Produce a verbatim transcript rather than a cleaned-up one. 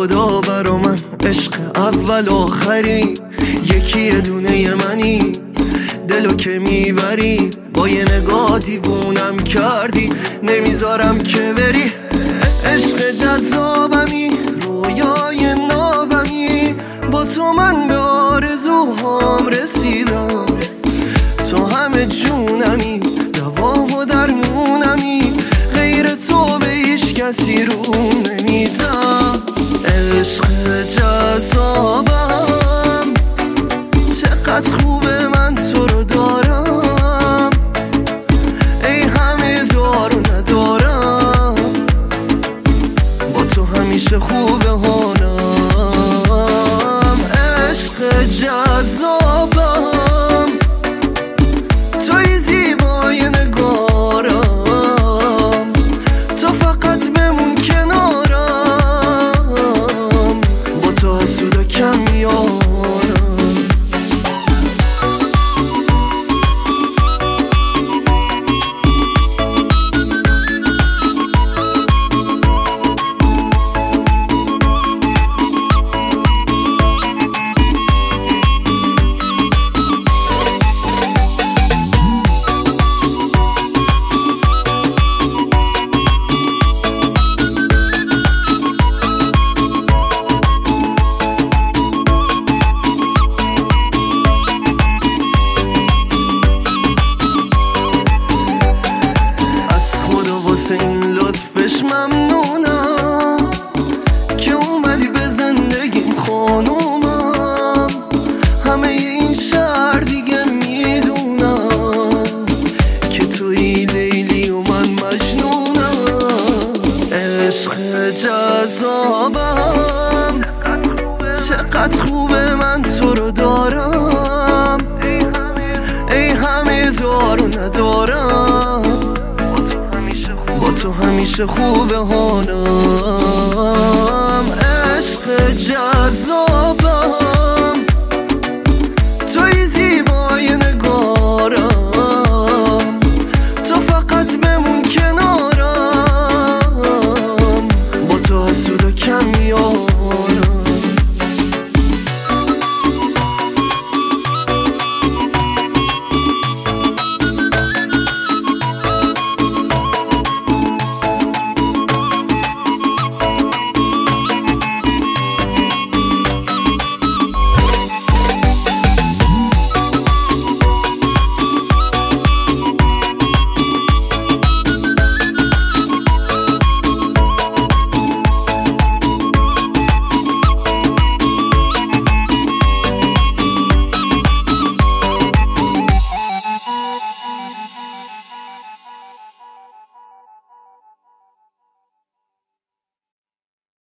خدا برا من عشق اول آخری، یکی یه دونه منی، دلو که میبری با یه نگاه دیوونم کردی، نمیذارم که بری. عشق جذابمی، رویای نابمی، با تو من به آرزوهام رسیدم. تو همه جونمی، دوا و درمونمی، غیر تو به هیچ کسی رو نمیدم. عشق جذابم، چقدر خوبه من تو رو دارم، ای همه دارو ندارم، با تو همیشه خوبه حالم. عشق جذابم، توی زیبای نگارم، تو فقط بمون کنارم، با تو حسودا کم میارم. واسه این لطفش ممنونم که اومدی به زندگیم خانومم. همه این شهر دیگه میدونم که توی لیلی و من مجنونم. عشق جذابم، چقدر خوبه من تو رو دارم، ای همه دارو ندارم، تو همیشه خوبه حالم. عشق جذابم،